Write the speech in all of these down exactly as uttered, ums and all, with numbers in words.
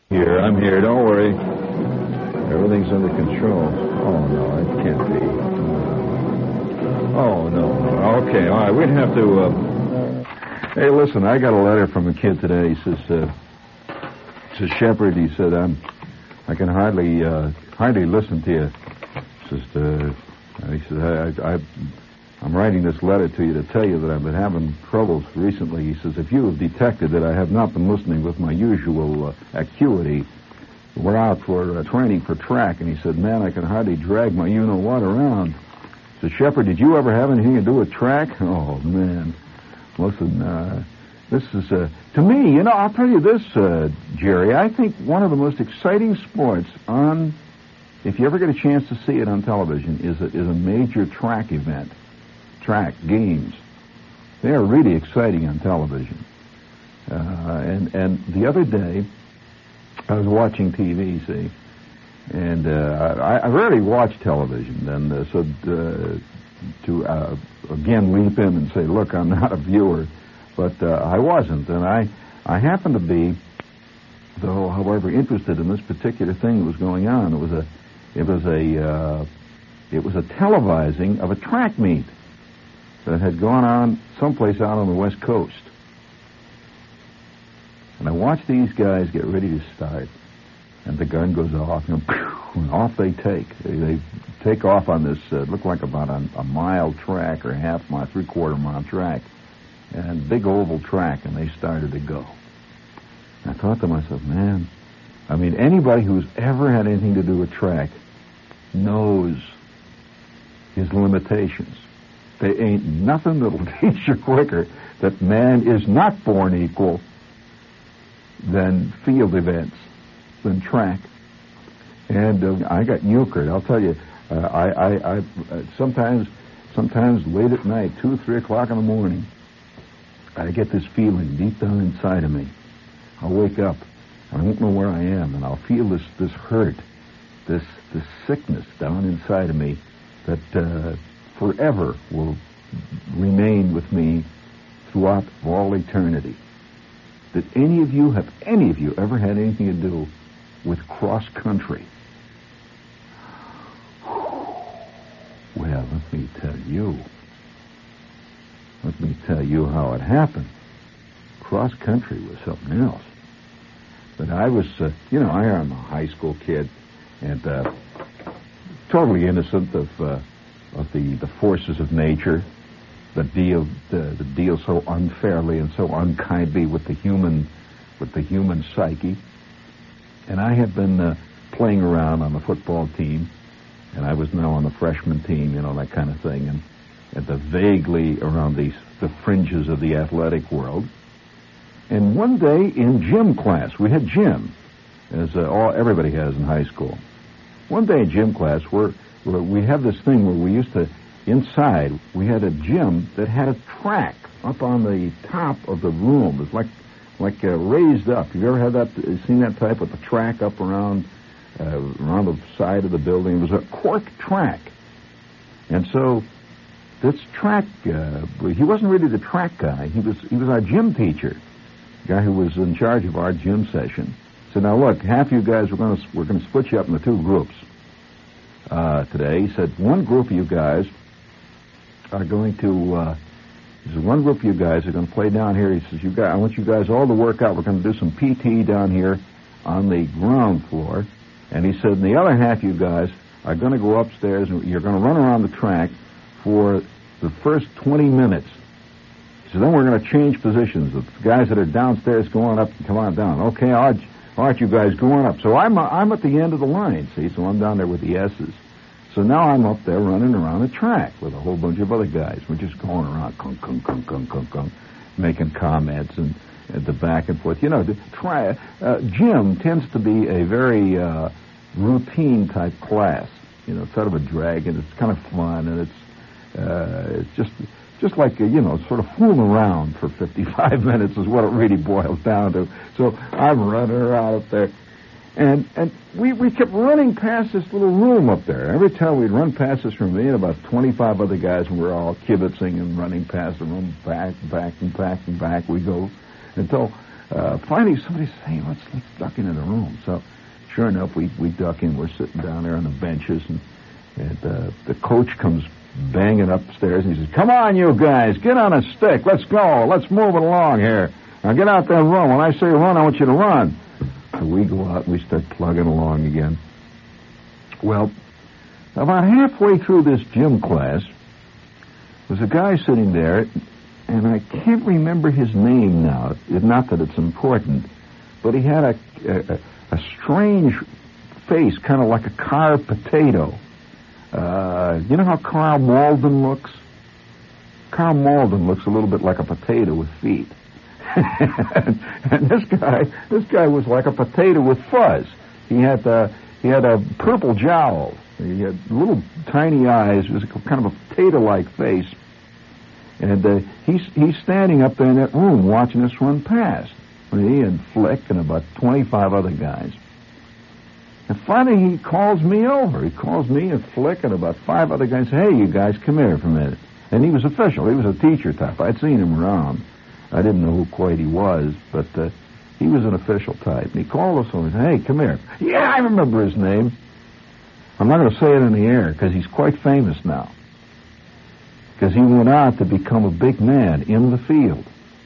Here, I'm here. Don't worry. Everything's under control. Oh, no, it can't be. Oh, no. Okay, all right. We'd have to... Uh... Hey, listen, I got a letter from a kid today. He says, uh... says, Shepard, he said, I'm... I can hardly, uh... hardly listen to you. He says, uh... He says, I... I... I'm writing this letter to you to tell you that I've been having troubles recently. He says, if you have detected that I have not been listening with my usual uh, acuity, we're out for uh, training for track. And he said, man, I can hardly drag my you-know-what around. He said, Shepard, did you ever have anything to do with track? Oh, man. Listen, uh, this is, uh, to me, you know, I'll tell you this, uh, Jerry, I think one of the most exciting sports on, if you ever get a chance to see it on television, is a, is a major track event. Track games. They are really exciting on television. Uh, and and the other day, I was watching T V, see, and uh, I, I rarely watch television, and uh, so uh, to uh, again leap in and say, look, I'm not a viewer, but uh, I wasn't, and I I happened to be, though, however, interested in this particular thing that was going on. It was a it was a uh, it was a televising of a track meet that had gone on someplace out on the West Coast. And I watched these guys get ready to start, and the gun goes off, and, and off they take. They, they take off on this, uh, looked like about a, a mile track or a half mile, three-quarter mile track, and big oval track, and they started to go. And I thought to myself, man, I mean, anybody who's ever had anything to do with track knows his limitations. There ain't nothing that'll teach you quicker that man is not born equal than field events, than track. And uh, I got euchred. I'll tell you, uh, I, I, I uh, sometimes, sometimes late at night, two, three o'clock in the morning, I get this feeling deep down inside of me. I'll wake up, I won't know where I am, and I'll feel this, this hurt, this, this sickness down inside of me that uh, forever will remain with me throughout all eternity. Did any of you, have any of you ever had anything to do with cross country? Well, let me tell you. Let me tell you how it happened. Cross country was something else. But I was, uh, you know, I am a high school kid and uh, totally innocent of uh, of the, the forces of nature that deal uh, that deal so unfairly and so unkindly with the human with the human psyche. And I had been uh, playing around on the football team, and I was now on the freshman team, you know, that kind of thing, and at the vaguely around the the fringes of the athletic world. And one day in gym class, we had gym, as uh, all everybody has in high school. One day in gym class, we're we have this thing where we used to, inside, we had a gym that had a track up on the top of the room. It was like like uh, raised up. Have you ever had that, seen that type with the track up around uh, around the side of the building? It was a cork track. And so this track, uh, he wasn't really the track guy. He was he was our gym teacher, the guy who was in charge of our gym session. So now look, half you guys, we're going to we're going to split you up into two groups. Uh, today, he said, one group of you guys are going to, uh, he said, one group of you guys are going to play down here. He says, you guys, I want you guys all to work out. We're going to do some P T down here on the ground floor. And he said, and the other half of you guys are going to go upstairs and you're going to run around the track for the first twenty minutes. He said, then we're going to change positions. The guys that are downstairs go on up and come on down. Okay, all right, all right, you guys go on up. So I'm I'm at the end of the line, see, so I'm down there with the S's. So now I'm up there running around the track with a whole bunch of other guys. We're just going around, kunk, kunk, kunk, kunk, kunk, kunk, making comments and, and the back and forth. You know, the try, uh, gym tends to be a very uh, routine type class. You know, it's sort of a drag, and it's kind of fun, and it's uh, it's just just like, uh, you know, sort of fooling around for fifty-five minutes is what it really boils down to. So I'm running around up there. And and we, we kept running past this little room up there. Every time we'd run past this room, me and about twenty-five other guys, and we were all kibitzing and running past the room, back, back, and back, and back we go, until uh, finally somebody says, hey, let's, let's duck into the room. So sure enough, we, we duck in. We're sitting down there on the benches, and, and uh, the coach comes banging upstairs, and he says, come on, you guys, get on a stick. Let's go. Let's move it along here. Now get out there and run. When I say run, I want you to run. So we go out and we start plugging along again. Well, about halfway through this gym class, was a guy sitting there, and I can't remember his name now. Not that it's important, but he had a, a, a strange face, kind of like a carved potato. Uh, you know how Karl Malden looks? Karl Malden looks a little bit like a potato with feet. and, and this guy, this guy was like a potato with fuzz. He had uh, he had a purple jowl. He had little tiny eyes. It was kind of a potato-like face. And uh, he's he's standing up there in that room watching us run past. Me and Flick and about twenty-five other guys. And finally he calls me over. He calls me and Flick and about five other guys. Hey, you guys, come here for a minute. And he was official. He was a teacher type. I'd seen him around. I didn't know who quite he was, but uh, he was an official type. And he called us over and said, hey, come here. Yeah, I remember his name. I'm not going to say it in the air because he's quite famous now. Because he went on to become a big man in the field.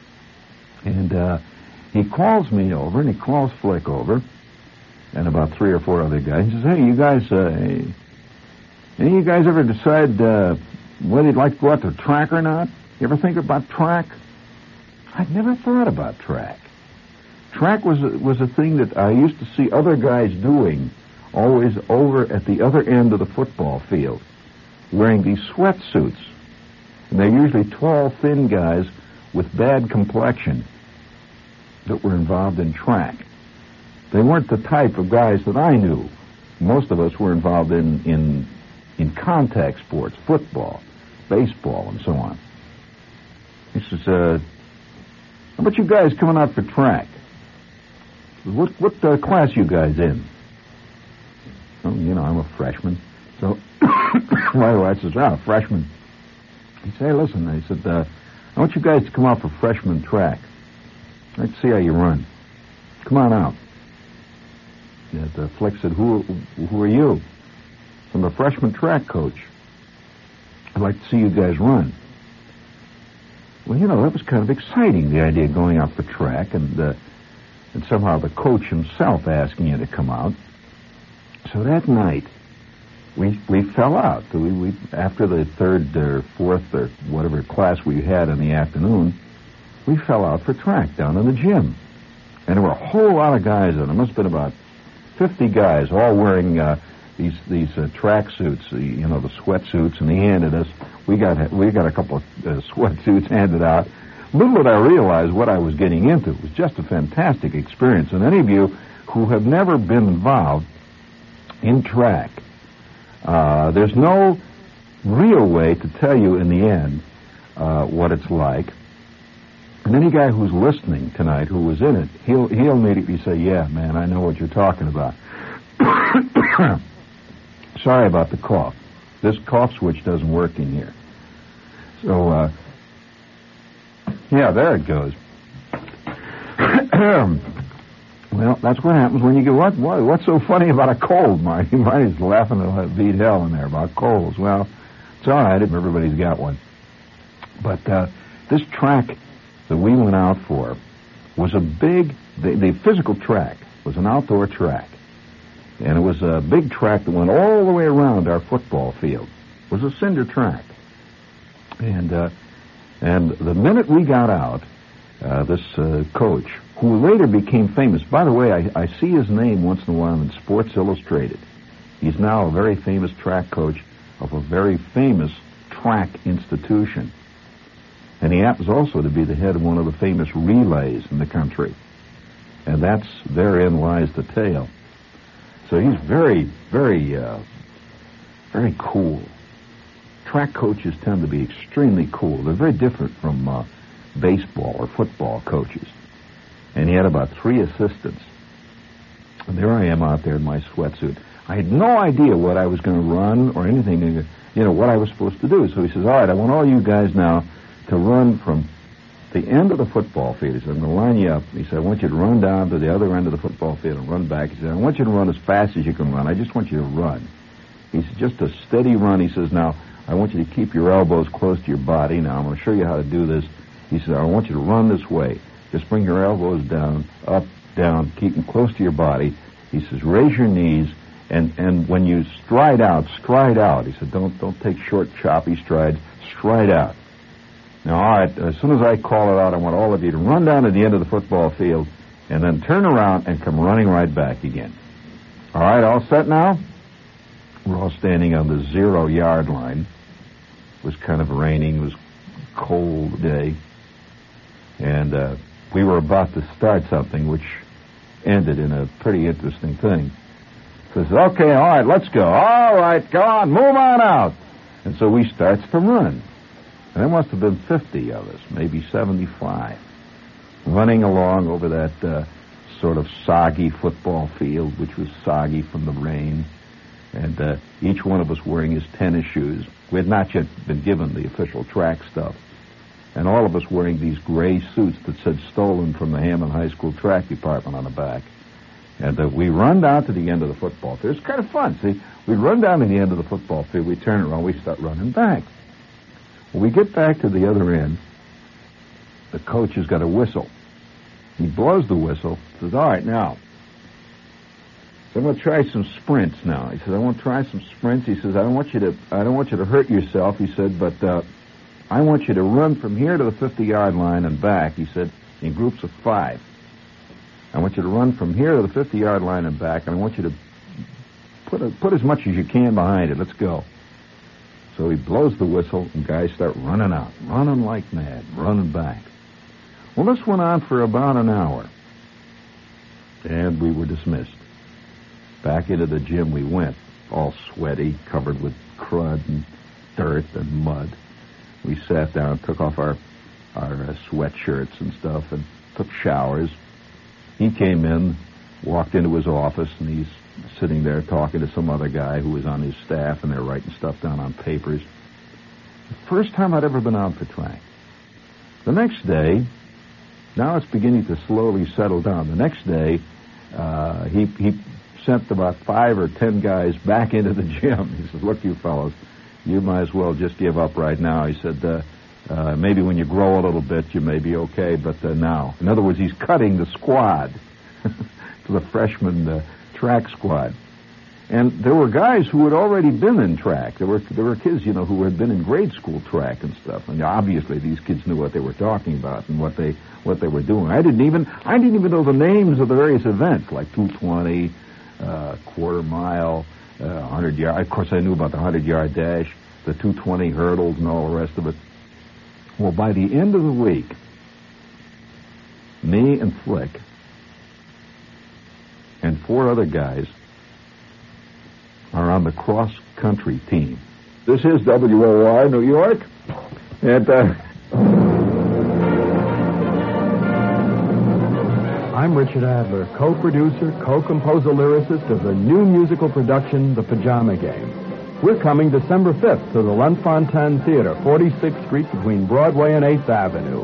And uh, he calls me over, and he calls Flick over, and about three or four other guys. He says, hey, you guys, uh, hey, any of you guys ever decide uh, whether you'd like to go out to track or not? You ever think about track? I'd never thought about track. Track was a, was a thing that I used to see other guys doing, always over at the other end of the football field, wearing these sweatsuits. And they're usually tall, thin guys with bad complexion that were involved in track. They weren't the type of guys that I knew. Most of us were involved in, in, in contact sports, football, baseball, and so on. He says, uh, how about you guys coming out for track? What, what uh, class you guys in? Oh, you know, I'm a freshman. So my wife says, ah, freshman. He said, hey, listen, I said, uh, I want you guys to come out for freshman track. Let's see how you run. Come on out. And uh, Flick said, who, who are you? I'm a freshman track coach. I'd like to see you guys run. Well, you know, that was kind of exciting, the idea of going out for track, and uh, and somehow the coach himself asking you to come out. So that night, we we fell out. We, we after the third or fourth or whatever class we had in the afternoon, we fell out for track down in the gym. And there were a whole lot of guys in it. There must have been about fifty guys, all wearing uh, these these uh, track suits, the, you know, the sweatsuits, and they handed us. We got we got a couple of uh, sweatsuits handed out. Little did I realize what I was getting into. It was just a fantastic experience. And any of you who have never been involved in track, uh, there's no real way to tell you in the end uh, what it's like. And any guy who's listening tonight who was in it, he'll he'll immediately say, yeah, man, I know what you're talking about. Sorry about the cough. This cough switch doesn't work in here. So, uh, yeah, there it goes. Well, that's what happens when you get, what, what, what's so funny about a cold, Marty? Marty's laughing to beat hell in there about colds. Well, it's all right if everybody's got one. But uh, this track that we went out for was a big, the, the physical track was an outdoor track. And it was a big track that went all the way around our football field. It was a cinder track. And uh, and the minute we got out, uh, this uh, coach, who later became famous, by the way, I, I see his name once in a while in Sports Illustrated. He's now a very famous track coach of a very famous track institution. And he happens also to be the head of one of the famous relays in the country. And that's, therein lies the tale. So he's very, very, uh, very cool. Track coaches tend to be extremely cool. They're very different from uh, baseball or football coaches. And he had about three assistants. And there I am out there in my sweatsuit. I had no idea what I was going to run or anything, you know, what I was supposed to do. So he says, all right, I want all you guys now to run from the end of the football field. He said, I'm going to line you up. He said, I want you to run down to the other end of the football field and run back. He said, I want you to run as fast as you can run. I just want you to run. He said, just a steady run. He says, now, I want you to keep your elbows close to your body. Now, I'm going to show you how to do this. He said, I want you to run this way. Just bring your elbows down, up, down, keep them close to your body. He says, raise your knees, and, and when you stride out, stride out. He said, don't don't take short, choppy strides. Stride out. Now, all right, as soon as I call it out, I want all of you to run down to the end of the football field and then turn around and come running right back again. All right, all set now? We're all standing on the zero-yard line. It was kind of raining. It was a cold day. And uh, we were about to start something which ended in a pretty interesting thing. Says, okay, all right, let's go. All right, go on, move on out. And so we starts to run. And there must have been fifty of us, maybe seventy-five, running along over that uh, sort of soggy football field, which was soggy from the rain. And uh, each one of us wearing his tennis shoes. We had not yet been given the official track stuff. And all of us wearing these gray suits that said stolen from the Hammond High School track department on the back. And uh, we run down to the end of the football field. It's kind of fun, see? We run down to the end of the football field, we turn around, we start running back. When we get back to the other end, the coach has got a whistle. He blows the whistle, says, all right, now, so I'm going to try some sprints now. He says, I want to try some sprints. He says, I don't want you to, I don't want you to hurt yourself. He said, but uh, I want you to run from here to the fifty-yard line and back. He said, in groups of five. I want you to run from here to the fifty-yard line and back, and I want you to put a, put as much as you can behind it. Let's go. So he blows the whistle, and guys start running out, running like mad, running back. Well, this went on for about an hour, and we were dismissed. Back into the gym we went, all sweaty, covered with crud and dirt and mud. We sat down, took off our, our uh, sweatshirts and stuff, and took showers. He came in, walked into his office, and he's sitting there talking to some other guy who was on his staff, and they're writing stuff down on papers. The first time I'd ever been out for track. The next day, now it's beginning to slowly settle down. The next day, uh, he he sent about five or ten guys back into the gym. He said, look, you fellows, you might as well just give up right now. He said, uh, uh, maybe when you grow a little bit, you may be okay, but uh, now. In other words, he's cutting the squad to the freshman uh, track squad. And there were guys who had already been in track. There were there were kids, you know, who had been in grade school track and stuff. And obviously, these kids knew what they were talking about and what they what they were doing. I didn't even I didn't even know the names of the various events, like two twenty, uh, quarter mile, uh, hundred yard. Of course, I knew about the hundred yard dash, the two twenty hurdles, and all the rest of it. Well, by the end of the week, me and Flick and four other guys are on the cross-country team. This is W O R, New York. And, uh... I'm Richard Adler, co-producer, co-composer, lyricist of the new musical production, The Pajama Game. We're coming December fifth to the Lunt-Fontanne Theater, forty-sixth Street between Broadway and eighth Avenue.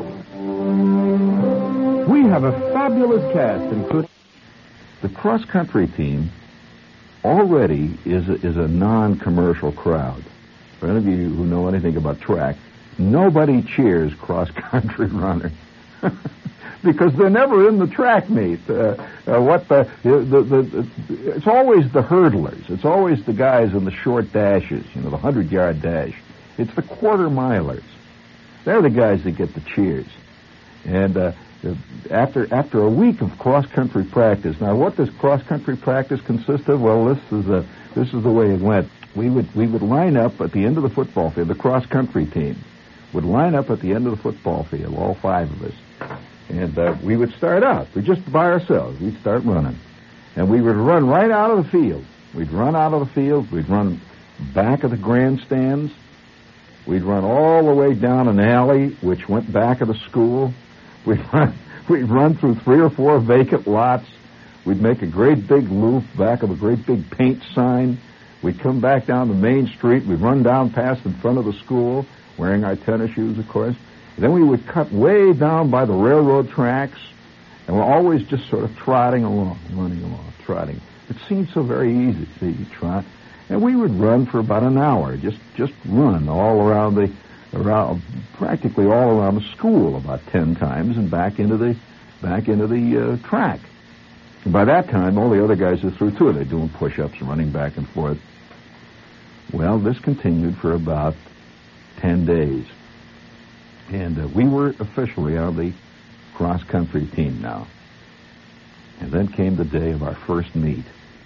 We have a fabulous cast, including... The cross-country team already is a, is a non-commercial crowd. For any of you who know anything about track, nobody cheers cross-country runners because they're never in the track meet. Uh, uh, what the, the, the, the it's always the hurdlers. It's always the guys in the short dashes. You know, the hundred-yard dash. It's the quarter milers. They're the guys that get the cheers. And uh, after after a week of cross-country practice, now what does cross-country practice consist of? Well, this is a, this is the way it went. We would we would line up at the end of the football field. The cross-country team would line up at the end of the football field, all five of us, and uh, we would start out. We just by ourselves. We'd start running, and we would run right out of the field. We'd run out of the field. We'd run back of the grandstands. We'd run all the way down an alley, which went back of the school. We'd run, we'd run through three or four vacant lots. We'd make a great big loop back of a great big paint sign. We'd come back down the main street. We'd run down past in front of the school, wearing our tennis shoes, of course. Then we would cut way down by the railroad tracks, and we're always just sort of trotting along, running along, trotting. It seemed so very easy, see, you trot. And we would run for about an hour, just just run all around the, around practically all around the school about ten times and back into the, back into the uh, track. And by that time, all the other guys are through too. They're doing push-ups and running back and forth. Well, this continued for about ten days. And uh, we were officially on the cross-country team now. And then came the day of our first meet.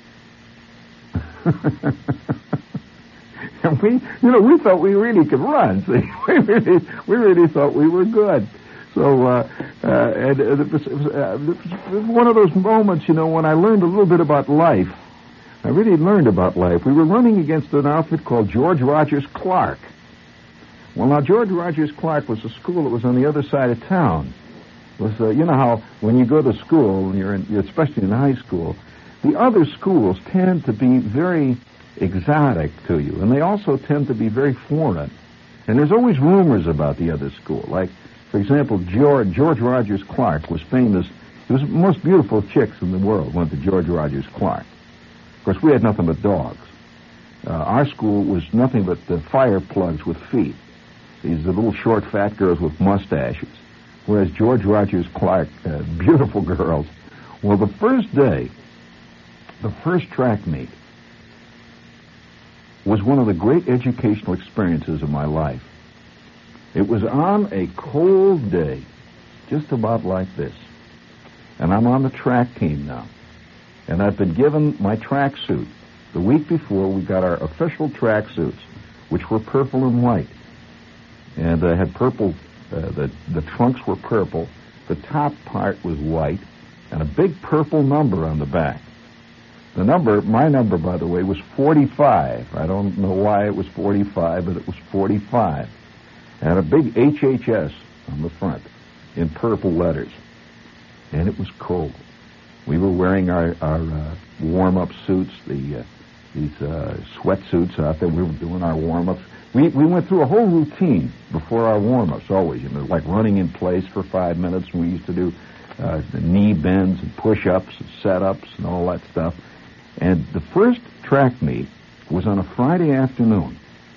And we, you know, we thought we really could run. See, we really, we really thought we were good. So, uh, uh, and uh, it, was, it, was, uh, it was one of those moments, you know, when I learned a little bit about life. I really learned about life. We were running against an outfit called George Rogers Clark. Well, now, George Rogers Clark was a school that was on the other side of town. It was, uh, you know how when you go to school, and you're in, especially in high school, the other schools tend to be very exotic to you, and they also tend to be very foreign. And there's always rumors about the other school. Like, for example, George, George Rogers Clark was famous. He was the most beautiful chicks in the world went to George Rogers Clark. Of course, we had nothing but dogs. Uh, our school was nothing but the fire plugs with feet. These are little short, fat girls with mustaches. Whereas George Rogers Clark, uh, beautiful girls. Well, the first day, the first track meet, was one of the great educational experiences of my life. It was on a cold day, just about like this. And I'm on the track team now. And I've been given my track suit. The week before, we got our official track suits, which were purple and white. And I had purple, uh, the, the trunks were purple, the top part was white, and a big purple number on the back. The number, my number, by the way, was forty-five. I don't know why it was forty-five, but it was forty-five. And a big H H S on the front in purple letters. And it was cold. We were wearing our, our uh, warm-up suits, the uh, these uh, sweatsuits out there. We were doing our warm-ups. We we went through a whole routine before our warm-ups, always, you know, like running in place for five minutes. We used to do uh, the knee bends and push-ups and set-ups and all that stuff. And the first track meet was on a Friday afternoon.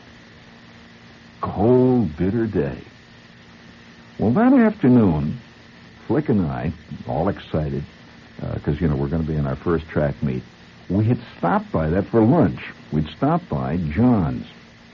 Cold, bitter day. Well, that afternoon, Flick and I, all excited, because, uh, you know, we're going to be in our first track meet, we had stopped by that for lunch. We'd stopped by John's.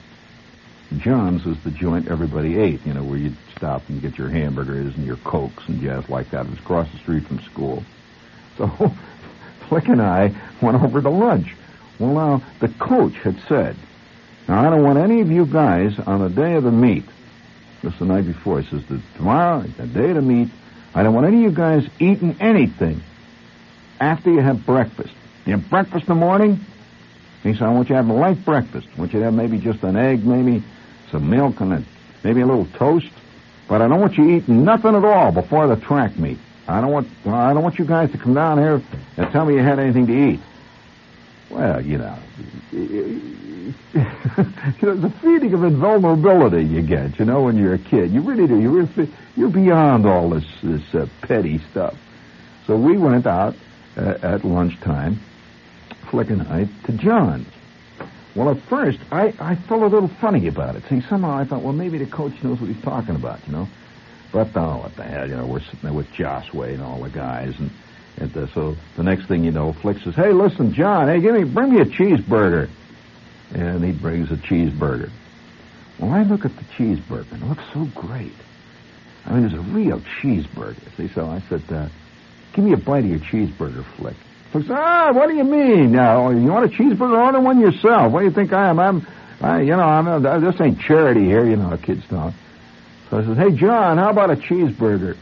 John's was the joint everybody ate, you know, where you'd stop and get your hamburgers and your Cokes and jazz like that. It was across the street from school. So Flick and I went over to lunch. Well, now, the coach had said, now, I don't want any of you guys on the day of the meet. This was the night before. He says, tomorrow, the day of the meet, I don't want any of you guys eating anything after you have breakfast. You have breakfast in the morning? He said, I want you to have a light breakfast. I want you to have maybe just an egg, maybe some milk, and then maybe a little toast. But I don't want you eating nothing at all before the track meet. I don't want I don't want you guys to come down here and tell me you had anything to eat. Well, you know, you know, the feeling of invulnerability you get, you know, when you're a kid. You really do. You're, you're beyond all this, this uh, petty stuff. So we went out uh, at lunchtime, Flick and I, to John's. Well, at first, I, I felt a little funny about it. See, somehow I thought, well, maybe the coach knows what he's talking about, you know. But, oh, what the hell, you know, we're sitting there with Josway and all the guys, and, and uh, so the next thing you know, Flick says, hey, listen, John, hey, give me, bring me a cheeseburger. And he brings a cheeseburger. Well, I look at the cheeseburger, and it looks so great. I mean, it's a real cheeseburger. See, so I said, uh, give me a bite of your cheeseburger, Flick. Flick said, ah, what do you mean? Now, you want a cheeseburger? Order one yourself. What do you think I am? I'm, I, you know, I'm, uh, this ain't charity here, you know how kids talk. So I said, hey, John, how about a cheeseburger?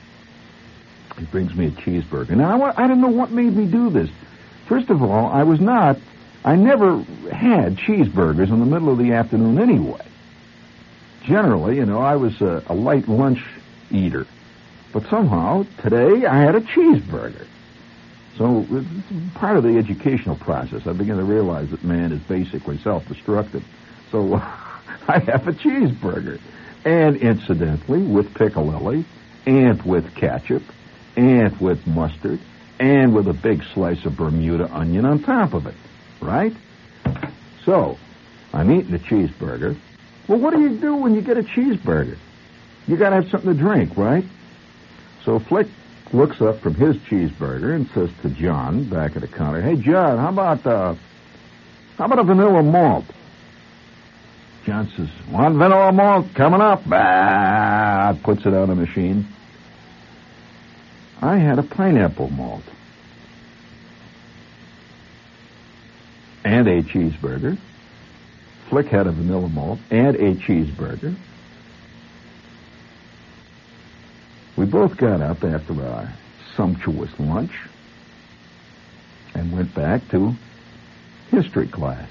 He brings me a cheeseburger. Now, I, I don't know what made me do this. First of all, I was not, I never had cheeseburgers in the middle of the afternoon anyway. Generally, you know, I was a, a light lunch eater. But somehow, today, I had a cheeseburger. So, it's part of the educational process. I begin to realize that man is basically self-destructive. So, I have a cheeseburger. and incidentally with piccalilli, and with ketchup, and with mustard, and with a big slice of Bermuda onion on top of it, right? So, I'm eating a cheeseburger. Well, what do you do when you get a cheeseburger? You got to have something to drink, right? So Flick looks up from his cheeseburger and says to John back at the counter, "Hey, John, how about uh, how about a vanilla malt?" John says, "One vanilla malt coming up." Bah, puts it on the machine. I had a pineapple malt and a cheeseburger. Flick had a vanilla malt and a cheeseburger. We both got up after our sumptuous lunch and went back to history class,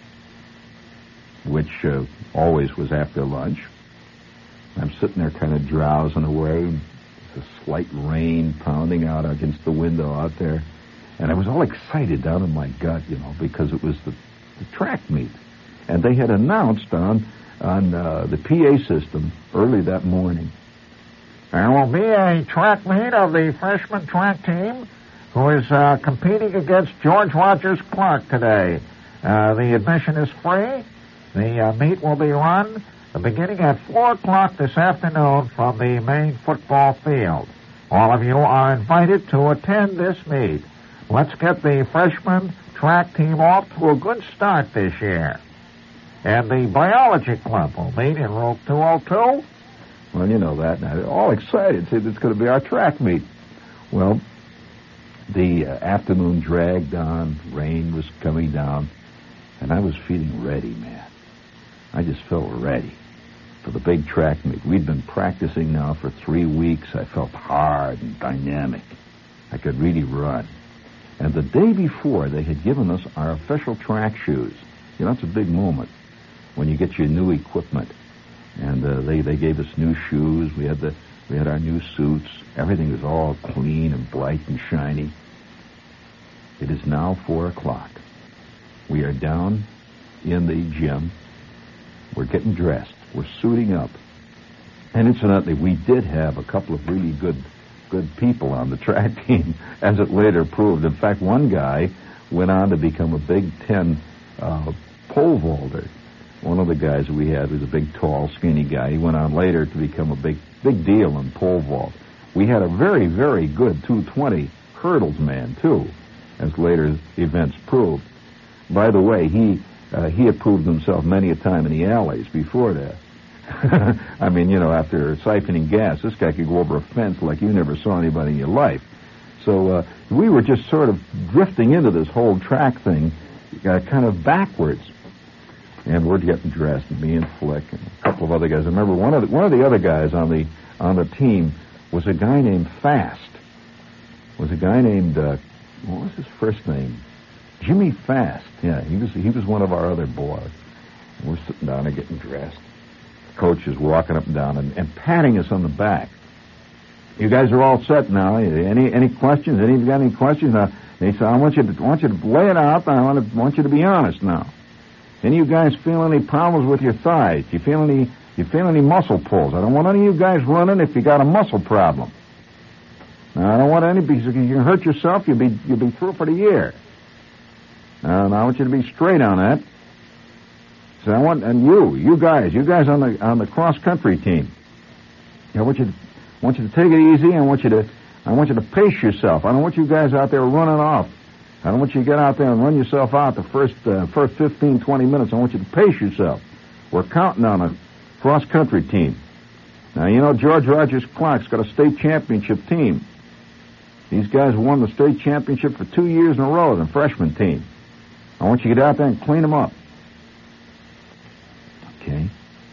which uh, always was after lunch. I'm sitting there kind of drowsing away. There's a slight rain pounding out against the window out there. And I was all excited down in my gut, you know, because it was the, the track meet. And they had announced on, on uh, the P A system early that morning, there will be a track meet of the freshman track team who is uh, competing against George Rogers Clark today. Uh, the admission is free. The uh, meet will be run beginning at four o'clock this afternoon from the main football field. All of you are invited to attend this meet. Let's get the freshman track team off to a good start this year. And the biology club will meet in room two oh two. Well, you know that. Now, they're all excited. See, it's going to be our track meet. Well, the uh, afternoon dragged on. Rain was coming down. And I was feeling ready, man. I just felt ready for the big track meet. We'd been practicing now for three weeks. I felt hard and dynamic. I could really run. And the day before, they had given us our official track shoes. You know, it's a big moment when you get your new equipment. And uh, they, they gave us new shoes. We had the we had our new suits. Everything was all clean and bright and shiny. It is now four o'clock. We are down in the gym. We're getting dressed. We're suiting up. And incidentally, we did have a couple of really good good people on the track team, as it later proved. In fact, one guy went on to become a Big Ten uh, pole vaulter. One of the guys we had was a big, tall, skinny guy. He went on later to become a big, big deal in pole vault. We had a very, very good two twenty hurdles man, too, as later events proved. By the way, he uh, he had proved himself many a time in the alleys before that. I mean, you know, after siphoning gas, this guy could go over a fence like you never saw anybody in your life. So uh, we were just sort of drifting into this whole track thing uh, kind of backwards. And we're getting dressed, me and Flick and a couple of other guys. I remember one of the, one of the other guys on the on the team was a guy named Fast. Was a guy named uh, what was his first name? Jimmy Fast. Yeah, he was he was one of our other boys. And we're sitting down and getting dressed. The coach is walking up and down and, and patting us on the back. You guys are all set now. Any any questions? Any of you got any questions? Now, he said, I want you to I want you to lay it out. I want to want you to be honest now. Any of you guys feel any problems with your thighs? You feel any you feel any muscle pulls? I don't want any of you guys running if you got a muscle problem. Now, I don't want any because if you can hurt yourself, you'll be you'll be through for the year. And I want you to be straight on that. So I want and you, you guys, you guys on the on the cross country team. I want you to I want you to take it easy. I want you to I want you to pace yourself. I don't want you guys out there running off. I don't want you to get out there and run yourself out the first uh, first fifteen, twenty minutes. I want you to pace yourself. We're counting on a cross-country team. Now, you know, George Rogers Clark's got a state championship team. These guys won the state championship for two years in a row as a freshman team. I want you to get out there and clean them up. Okay.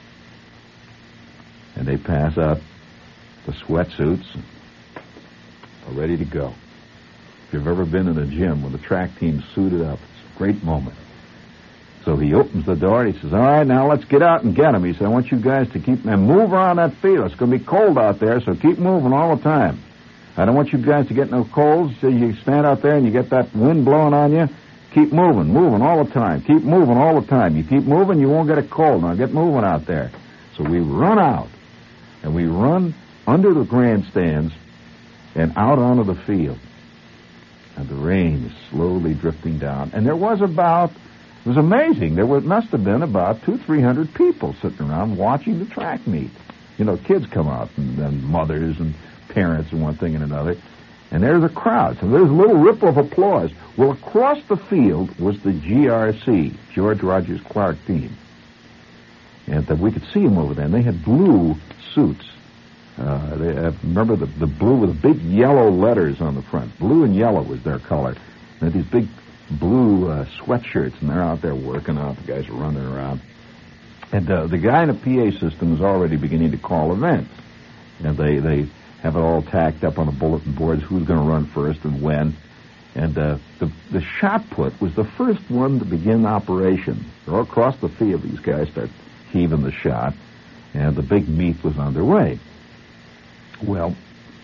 And they pass out the sweatsuits and are ready to go. If you've ever been in a gym when the track team's suited up, it's a great moment. So he opens the door and he says, all right, now let's get out and get them. He said, I want you guys to keep, and move around that field. It's going to be cold out there, so keep moving all the time. I don't want you guys to get no colds. So you stand out there and you get that wind blowing on you. Keep moving, moving all the time. Keep moving all the time. You keep moving, you won't get a cold. Now get moving out there. So we run out, and we run under the grandstands and out onto the field. And the rain is slowly drifting down. And there was about, it was amazing, there was, must have been about two, three hundred people sitting around watching the track meet. You know, kids come out, and, and mothers and parents and one thing and another. And there's a crowd. So there's a little ripple of applause. Well, across the field was the G R C, George Rogers Clark team. And uh, we could see them over there. And they had blue suits. Uh, they, uh, remember the, the blue with the big yellow letters on the front. Blue and yellow was their color. They had these big blue uh, sweatshirts, and they're out there working out. The guys are running around. And uh, the guy in the P A system is already beginning to call events. And they, they have it all tacked up on the bulletin boards, who's going to run first and when. And uh, the, the shot put was the first one to begin operation. All across the field, these guys start heaving the shot, and the big meet was underway. Well,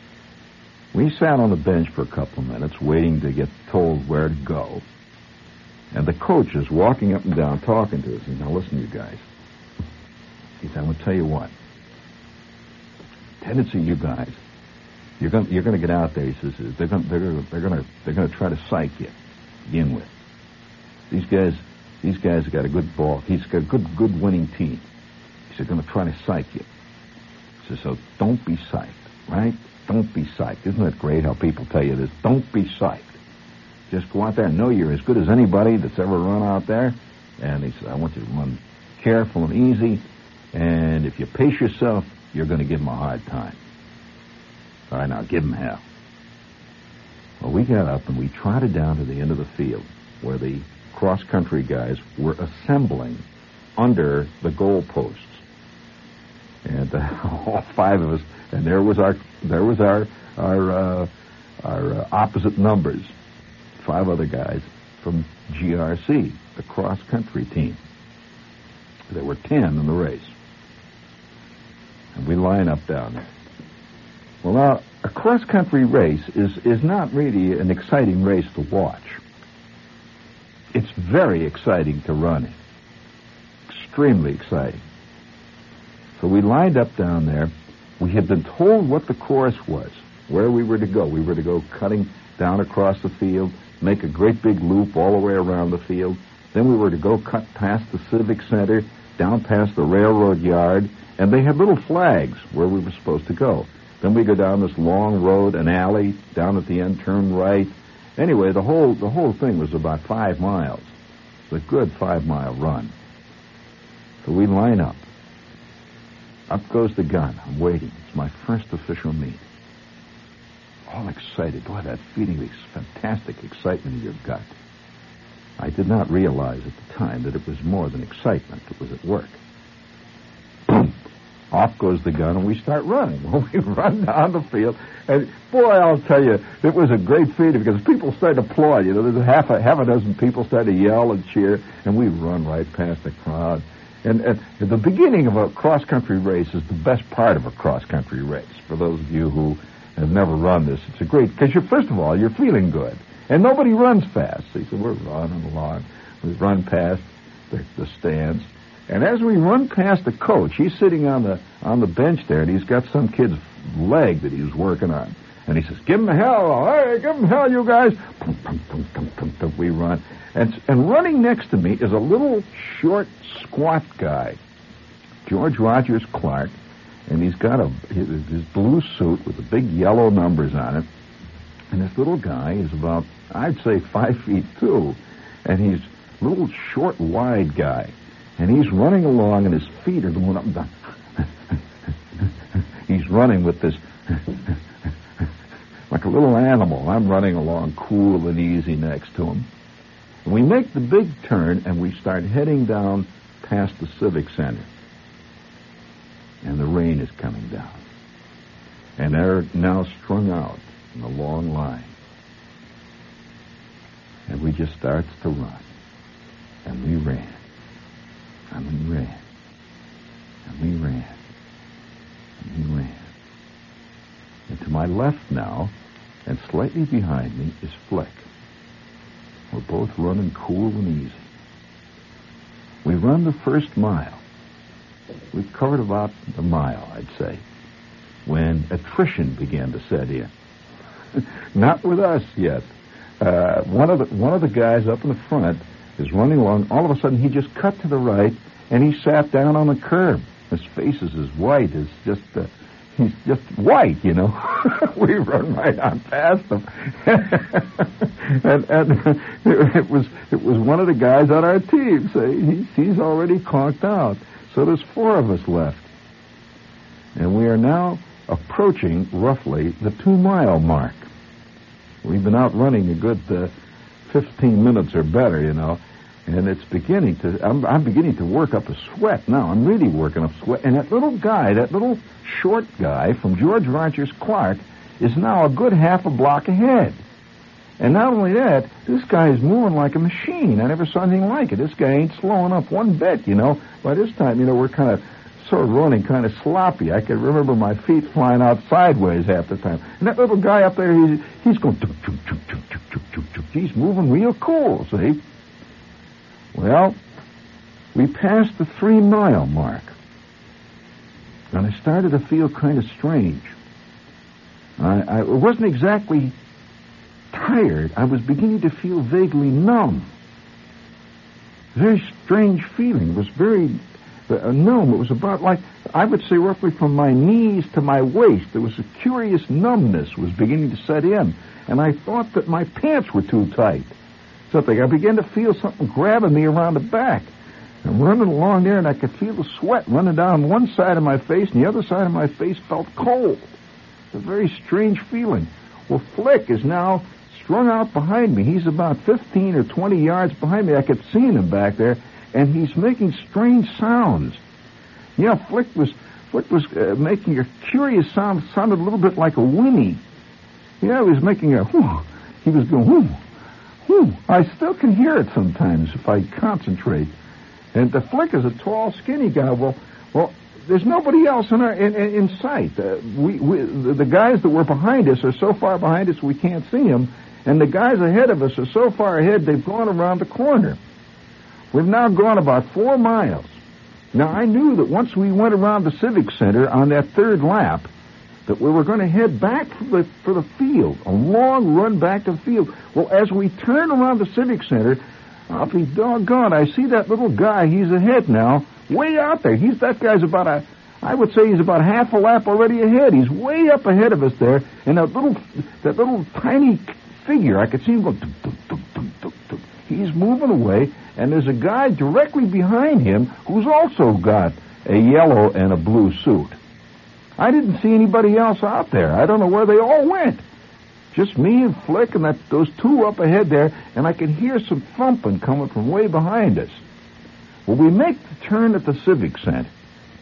we sat on the bench for a couple of minutes waiting to get told where to go. And the coach is walking up and down talking to us. He said, now listen, you guys. He said, I'm going to tell you what. Tendency, you guys, you're going you're going to get out there. He says they're going they're going they're going to they're going to try to psych you to begin with. These guys these guys have got a good ball. He's got a good good winning team. He said, going to try to psych you. He says, so don't be psyched, right? Don't be psyched. Isn't that great how people tell you this? Don't be psyched. Just go out there and know you're as good as anybody that's ever run out there. And he said, I want you to run careful and easy. And if you pace yourself, you're going to give him a hard time. All right, now give him hell. Well, we got up and we trotted down to the end of the field where the cross-country guys were assembling under the goal posts. And uh, all five of us, and there was our there was our our uh, our uh, opposite numbers, five other guys from G R C, the cross-country team. There were ten in the race. And we line up down there. Well, now, a cross-country race is, is not really an exciting race to watch. It's very exciting to run in. Extremely exciting. So we lined up down there. We had been told what the course was, where we were to go. We were to go cutting down across the field, make a great big loop all the way around the field. Then we were to go cut past the Civic Center, down past the railroad yard, and they had little flags where we were supposed to go. Then we go down this long road, an alley, down at the end, turn right. Anyway, the whole the whole thing was about five miles. It's a good five-mile run. So we line up. Up goes the gun. I'm waiting. It's my first official meet. All excited. Boy, that feeling of fantastic excitement in your gut. I did not realize at the time that it was more than excitement. It was at work. Boom! Off goes the gun, and we start running. Well, we run down the field, and boy, I'll tell you, it was a great feeling because people started to applaud. You know, there's a half a half a dozen people started to yell and cheer, and we run right past the crowd. And, and the beginning of a cross-country race is the best part of a cross-country race. For those of you who have never run this, it's a great, because you're, first of all, you're feeling good. And nobody runs fast. So said, we're running along. We run past the, the stands. And as we run past the coach, he's sitting on the on the bench there, and he's got some kid's leg that he was working on. And he says, give him hell. Hey, give him hell, you guys. Pum, pum, pum, pum, pum, pum. We run. And, and running next to me is a little, short, squat guy, George Rogers Clark, and he's got a his, his blue suit with the big yellow numbers on it. And this little guy is about, I'd say, five feet two. And he's a little short, wide guy. And he's running along, and his feet are going up and down. He's running with this, like a little animal. I'm running along cool and easy next to him. And we make the big turn, and we start heading down past the Civic Center. And the rain is coming down. And they're now strung out in a long line. And we just starts to run. And we ran. And we ran. And we ran. And we ran. And to my left now, and slightly behind me, is Flick. We're both running cool and easy. We run the first mile. We've covered about a mile, I'd say, when attrition began to set in. Not with us yet. Uh, one of the one of the guys up in the front is running along. All of a sudden, he just cut to the right, and he sat down on the curb. His face is as white as just, uh, he's just white, you know. We run right on past him. and and it was it was one of the guys on our team. So he's, he's already conked out. So there's four of us left. And we are now approaching roughly the two-mile mark. We've been out running a good uh, fifteen minutes or better, you know. And it's beginning to, I'm, I'm beginning to work up a sweat now. I'm really working up sweat. And that little guy, that little short guy from George Rogers Clark is now a good half a block ahead. And not only that, this guy is moving like a machine. I never saw anything like it. This guy ain't slowing up one bit, you know. By this time, you know, we're kind of sort of running kind of sloppy. I can remember my feet flying out sideways half the time. And that little guy up there, he's, he's going, tuk, tuk, tuk, tuk, tuk, tuk, tuk, tuk. He's moving real cool, see? Well, we passed the three-mile mark, and I started to feel kind of strange. I, I wasn't exactly tired. I was beginning to feel vaguely numb. Very strange feeling. It was very uh, numb. It was about like, I would say roughly from my knees to my waist. There was a curious numbness was beginning to set in, and I thought that my pants were too tight. Something. I began to feel something grabbing me around the back. I'm running along there, and I could feel the sweat running down one side of my face, and the other side of my face felt cold. It's a very strange feeling. Well, Flick is now strung out behind me. He's about fifteen or twenty yards behind me. I could see him back there, and he's making strange sounds. Yeah, Flick was Flick was uh, making a curious sound. It sounded a little bit like a whinny. Yeah, he was making a whoo. He was going whoo. Whew, I still can hear it sometimes if I concentrate. And the Flick is a tall, skinny guy. Well, well, there's nobody else in our in, in, in sight. Uh, we, we the, the guys that were behind us are so far behind us we can't see them, and the guys ahead of us are so far ahead they've gone around the corner. We've now gone about four miles. Now I knew that once we went around the Civic Center on that third lap, that we were going to head back for the, for the field, a long run back to the field. Well, as we turn around the Civic Center, I'll be doggone, I see that little guy, he's ahead now, way out there. He's, that guy's about a, I would say he's about half a lap already ahead. He's way up ahead of us there, and that little, that little tiny figure, I could see him go, tuk, tuk, tuk, tuk, tuk, tuk. He's moving away, and there's a guy directly behind him who's also got a yellow and a blue suit. I didn't see anybody else out there. I don't know where they all went. Just me and Flick and that those two up ahead there, and I could hear some thumping coming from way behind us. Well, we make the turn at the Civic Center.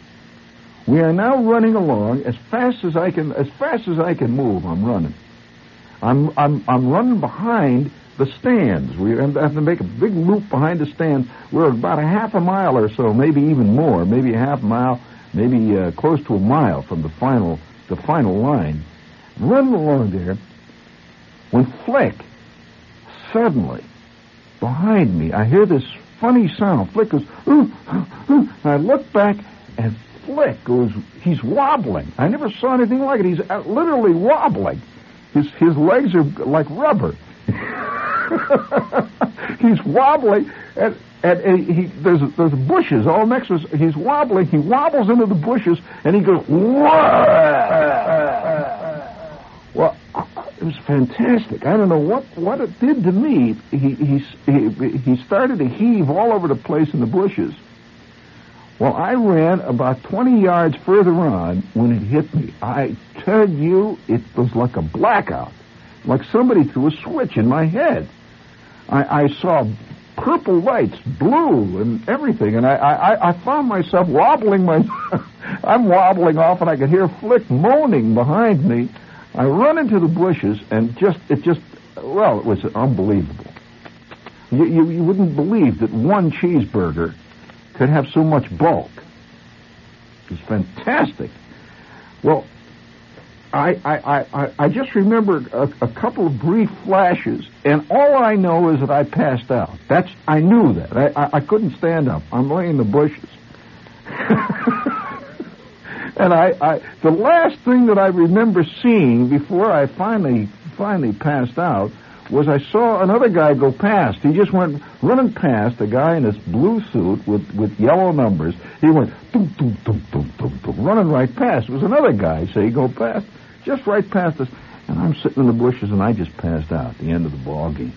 We are now running along as fast as I can as fast as I can move. I'm running. I'm I'm I'm running behind the stands. We have to make a big loop behind the stands. We're about a half a mile or so, maybe even more, maybe a half mile. Maybe uh, close to a mile from the final the final line. Running along there, when Flick, suddenly, behind me, I hear this funny sound. Flick goes, ooh, ooh. I look back, and Flick goes, he's wobbling. I never saw anything like it. He's literally wobbling. His, his legs are like rubber. He's wobbling, and... And, and he, there's there's bushes all next to us. He's wobbling. He wobbles into the bushes, and he goes, whoa! Well, it was fantastic. I don't know what, what it did to me. He, he, he, he started to heave all over the place in the bushes. Well, I ran about twenty yards further on when it hit me. I tell you, it was like a blackout, like somebody threw a switch in my head. I, I saw purple lights, blue, and everything, and I, I, I found myself wobbling my... I'm wobbling off, and I could hear Flick moaning behind me. I run into the bushes, and just, it just, well, it was unbelievable. You, you, you wouldn't believe that one cheeseburger could have so much bulk. It was fantastic. Well, I, I, I, I just remember a, a couple of brief flashes, and all I know is that I passed out. That's I knew that. I, I, I couldn't stand up. I'm laying in the bushes. And I, I, the last thing that I remember seeing before I finally, finally passed out was I saw another guy go past. He just went running past, a guy in this blue suit with, with yellow numbers. He went doom, doom, doom, doom, doom, doom, running right past. It was another guy, say, he go past, just right past us. And I'm sitting in the bushes, and I just passed out at the end of the ball game.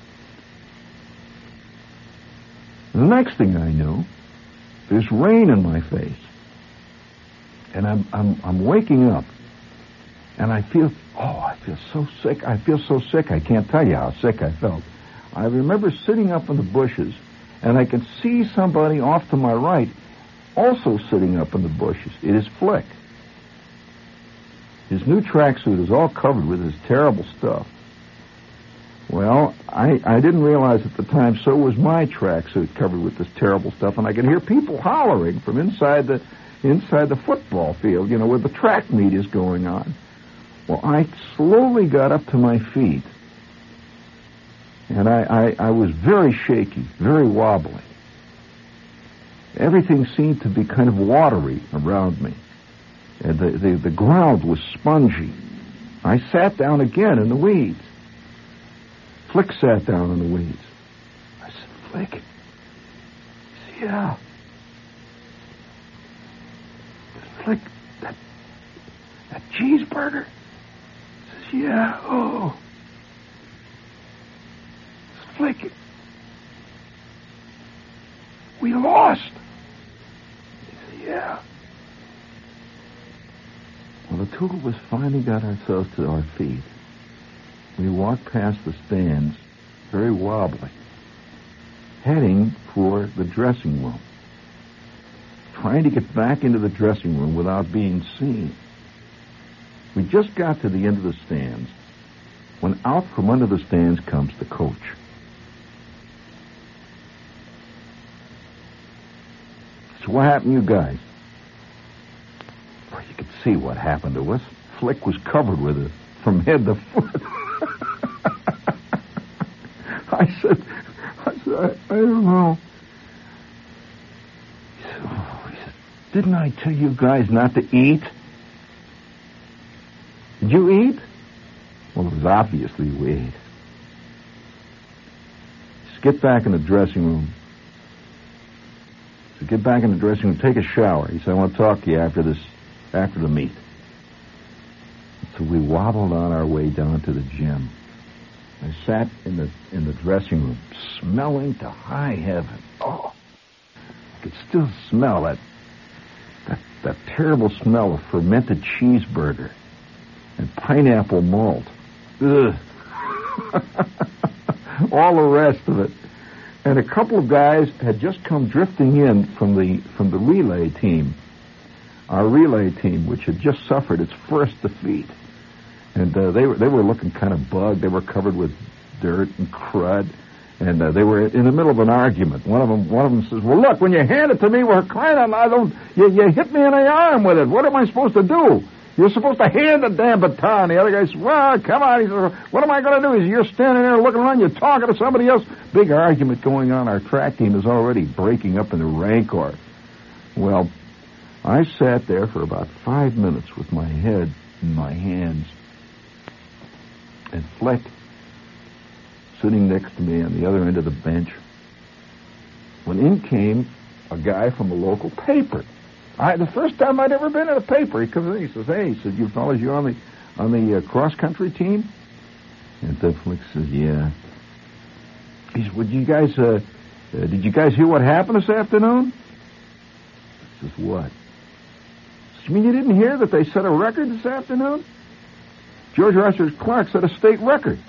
The next thing I knew, there's rain in my face. And I'm, I'm, I'm waking up. And I feel, oh, I feel so sick. I feel so sick. I can't tell you how sick I felt. I remember sitting up in the bushes, and I can see somebody off to my right also sitting up in the bushes. It is Flick. His new tracksuit is all covered with his terrible stuff. Well, I, I didn't realize at the time, so was my tracksuit covered with this terrible stuff, and I could hear people hollering from inside the inside the football field, you know, where the track meet is going on. Well, I slowly got up to my feet, and I, I, I was very shaky, very wobbly. Everything seemed to be kind of watery around me, and the, the, the ground was spongy. I sat down again in the weeds. Flick sat down in the weeds. I said, Flick? He said, yeah. Flick, that, that cheeseburger? Yeah, oh. Flick, we lost. He said, yeah. Well, the two of us finally got ourselves to our feet. We walked past the stands, very wobbly, heading for the dressing room, trying to get back into the dressing room without being seen. We just got to the end of the stands when out from under the stands comes the coach. So what happened to you guys? Well, you could see what happened to us. Flick was covered with it from head to foot. I said, I said, I, I don't know. He said, oh, he said, didn't I tell you guys not to eat? Did you eat? Well, it was obviously we ate. Just get back in the dressing room. So get back in the dressing room, take a shower. He said, I want to talk to you after this, after the meet. So we wobbled on our way down to the gym. I sat in the in the dressing room, smelling to high heaven. Oh, I could still smell that that, that terrible smell of fermented cheeseburger and pineapple malt. Ugh. All the rest of it. And a couple of guys had just come drifting in from the from the relay team, our relay team, which had just suffered its first defeat. And uh, they were they were looking kind of bugged. They were covered with dirt and crud, and uh, they were in the middle of an argument. One of them one of them says, "Well, look, when you hand it to me, we're crying, I don't. You, you hit me in the arm with it. What am I supposed to do? You're supposed to hand the damn baton." The other guy says, "Well, come on." He says, "What am I going to do?" He says, "You're standing there looking around. You're talking to somebody else." Big argument going on. Our track team is already breaking up in the rancor. Well, I sat there for about five minutes with my head in my hands. And Flick, sitting next to me on the other end of the bench, when in came a guy from a local paper. I, the first time I'd ever been in a paper, he comes in, he says, "Hey," he says, "you fellas, you on the on the uh, cross-country team?" And then Flick says, "Yeah." He says, "Would you guys, uh, uh, did you guys hear what happened this afternoon?" He says, "What?" He says, "You mean you didn't hear that they set a record this afternoon? George Arthur Clark set a state record."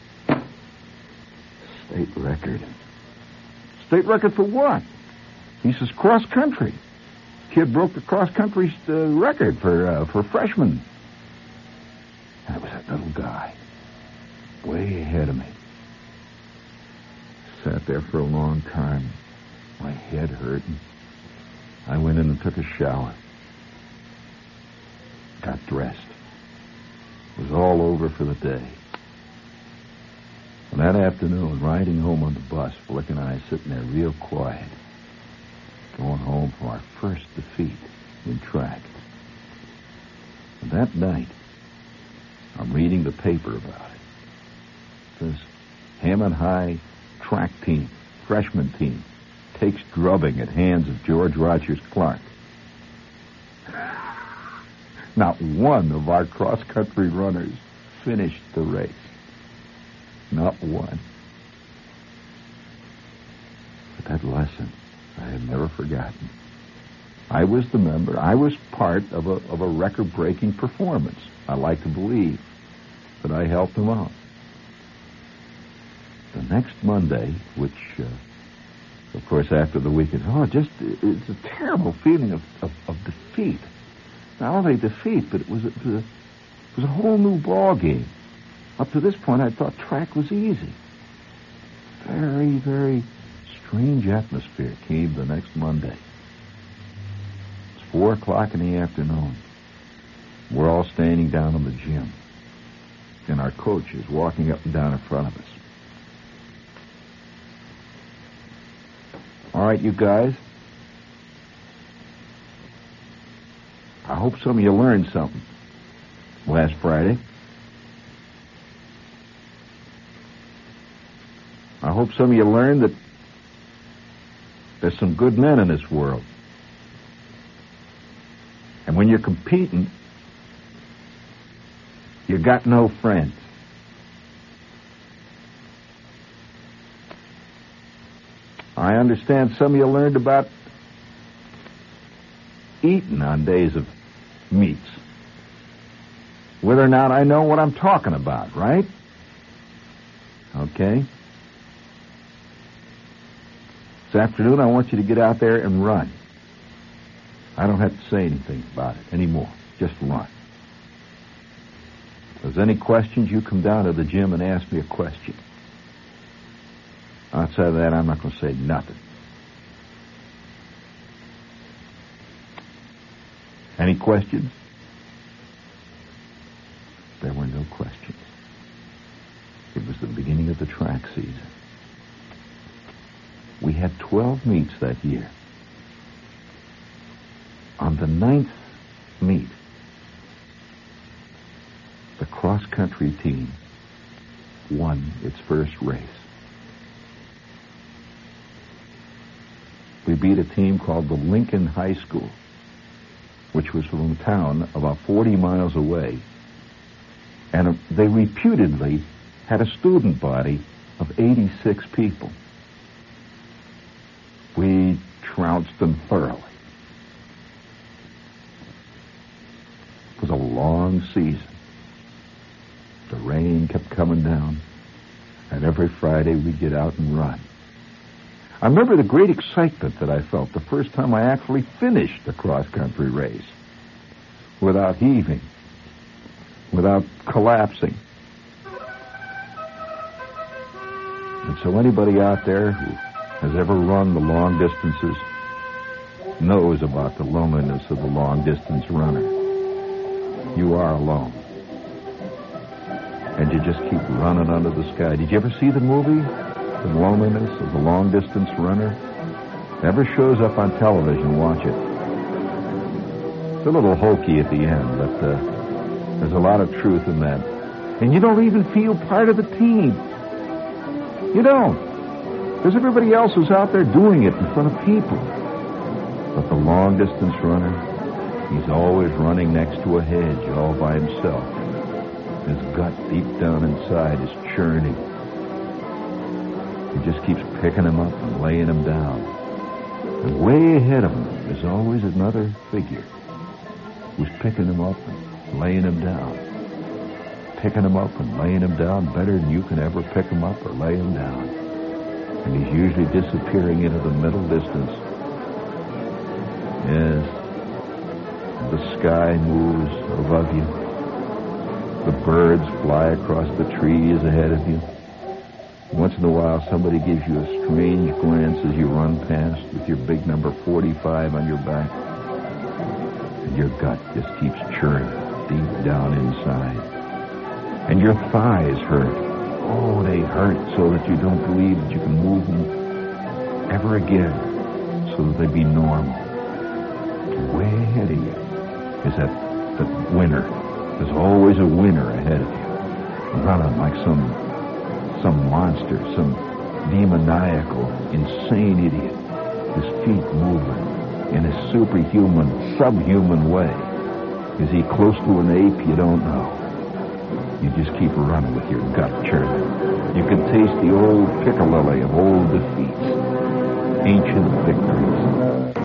State record? State record for what? He says, cross country. Kid broke the cross country uh, record for uh, for freshmen. And it was that little guy, way ahead of me. Sat there for a long time. My head hurt. And I went in and took a shower. Got dressed. It was all over for the day. And that afternoon, riding home on the bus, Flick and I sitting there real quiet, going home from our first defeat in track. And that night, I'm reading the paper about it. It says, Hammond High track team, freshman team, takes drubbing at hands of George Rogers Clark. Not one of our cross-country runners finished the race. Not one. But that lesson I have never forgotten. I was the member. I was part of a of a record-breaking performance. I like to believe that I helped them out. The next Monday, which, uh, of course, after the weekend, oh, just it's a terrible feeling of, of, of defeat. Not only defeat, but it was, a, it was a it was a whole new ball game. Up to this point, I thought track was easy. Very, very strange atmosphere came the next Monday. It's four o'clock in the afternoon. We're all standing down in the gym, and our coach is walking up and down in front of us. All right, you guys. I hope some of you learned something last Friday. I hope some of you learned that there's some good men in this world. And when you're competing, you got no friends. I understand some of you learned about eating on days of meets. Whether or not I know what I'm talking about, right? Okay. This afternoon, I want you to get out there and run. I don't have to say anything about it anymore. Just run. If there's any questions, you come down to the gym and ask me a question. Outside of that, I'm not going to say nothing. Any questions? There were no questions. It was the beginning of the track season. We had twelve meets that year. On the ninth meet, the cross-country team won its first race. We beat a team called the Lincoln High School, which was from a town about forty miles away, and they reputedly had a student body of eighty-six people. We trounced them thoroughly. It was a long season. The rain kept coming down, and every Friday we'd get out and run. I remember the great excitement that I felt the first time I actually finished a cross-country race without heaving, without collapsing. And so anybody out there who has ever run the long distances knows about the loneliness of the long-distance runner. You are alone. And you just keep running under the sky. Did you ever see the movie, The Loneliness of the Long-Distance Runner? Never shows up on television. Watch it. It's a little hokey at the end, but uh, there's a lot of truth in that. And you don't even feel part of the team. You don't. Because everybody else is out there doing it in front of people. But the long-distance runner, he's always running next to a hedge all by himself. His gut deep down inside is churning. He just keeps picking him up and laying him down. And way ahead of him is always another figure who's picking him up and laying him down. Picking him up and laying him down better than you can ever pick him up or lay him down. And he's usually disappearing into the middle distance. Yes, the sky moves above you. The birds fly across the trees ahead of you. Once in a while, somebody gives you a strange glance as you run past with your big number forty-five on your back. And your gut just keeps churning deep down inside. And your thighs hurt. Oh, they hurt so that you don't believe that you can move them ever again so that they be normal. And way ahead of you is that But winner. There's always a winner ahead of you. Running like some some monster, some demoniacal, insane idiot. His feet moving in a superhuman, subhuman way. Is he close to an ape? You don't know. You just keep running with your gut churning. You can taste the old piccalilli of old defeats, ancient victories.